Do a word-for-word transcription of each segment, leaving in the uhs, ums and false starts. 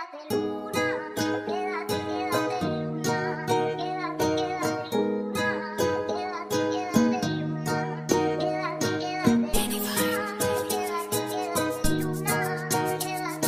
quédate luna, quédate, quédate luna, quédate, quédate luna, quédate, quédate luna, quédate, quédate luna, quédate, quédate luna, quédate,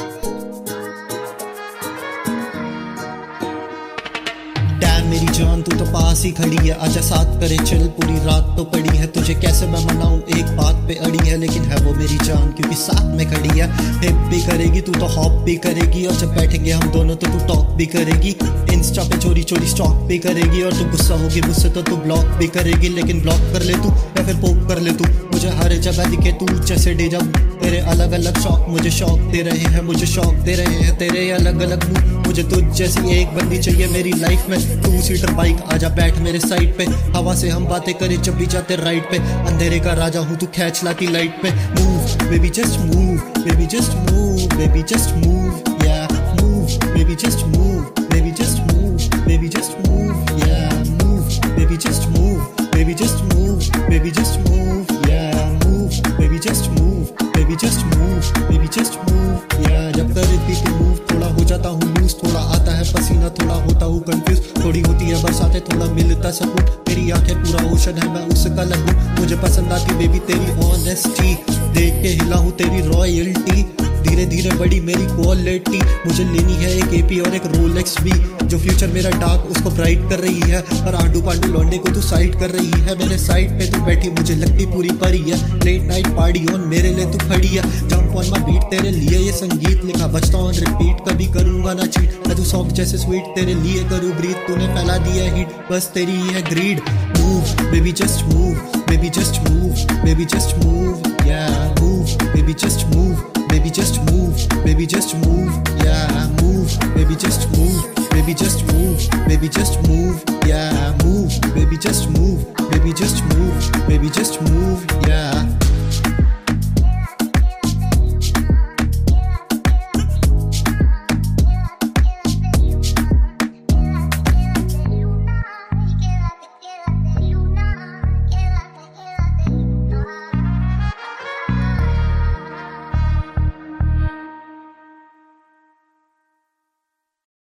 quédate लूना। Damn मेरी जान तू तो पास ही खड़ी है, आजा साथ करे चल, पूरी रात तो पड़ी है, तुझे कैसे मैं मनाऊं एक बात पे अड़ी है, लेकिन है वो मेरी जान क्योंकि साथ में खड़ी है। हिप भी करेगी तू तो हॉप भी करेगी, और जब बैठेंगे हम दोनों तो तू टॉक भी करेगी, इंस्टा पे चोरी चोरी स्टॉक भी करेगी, और तू गुस्सा होगी मुझसे तो तू ब्लॉक भी करेगी, लेकिन ब्लॉक कर ले तू या फिर पोक कर ले तू, मुझे हर जगह दिखे तू जैसे डेजा वू। तेरे अलग अलग शौक मुझे शौक दे रहे हैं, मुझे शौक दे रहे हैं तेरे अलग अलग मुंह, मुझे तुझ जैसी एक बंदी चाहिए मेरी लाइफ में, टू सीटर बाइक आजा बैठ मेरे साइड पे, हवा से हम बातें करें जब भी जाते राइड पे, अंधेरे का राजा हूँ तू खैच लाती लाइट पे। Move baby just move, baby just move, baby just move, yeah move baby just move, baby just move, baby just move, yeah move baby just move, baby just move, baby just move, yeah move baby just move, baby just move, baby just move, या जब करती तू move थोड़ा हो जाता हूँ loose, थोड़ा आता है पसीना, थोड़ा होता हूँ कंफ्यूज, थोड़ी होती है बरसातें, थोड़ा मिलता सकून, तेरी आंखें पूरा ओशन है मैं उसका लगूं, मुझे पसंद आती बेबी तेरी ऑनेस्टी, देख के हिला हूँ तेरी रॉयल्टी, धीरे धीरे बड़ी मेरी क्वालिटी, मुझे लेनी है एक एपी और एक रोलेक्स भी, जो फ्यूचर मेरा डार्क उसको ब्राइट कर रही है, और आंडू पांडू लौंडे को तू साइड कर रही है, मेरे साइड पे तू बैठी मुझे लगती पूरी परी है, लेट नाइट पार्टी ऑन मेरे लिए तू खड़ी है, जंप ऑन माय बीट तेरे लिए ये संगीत लिखा बजता ऑन रिपीट, कभी करूंगा ना चीट, मैं तू सॉफ्ट जैसे स्वीट तेरे लिए करूँ ब्रीथ, तूने फैला दिया हीट बस तेरी है ग्रीड। Move baby just move, baby just move, baby just move, yeah move baby just move, baby just move, baby just move, yeah move, baby just move, baby just move, baby just move, yeah move, baby just move, baby just move, baby just move, yeah।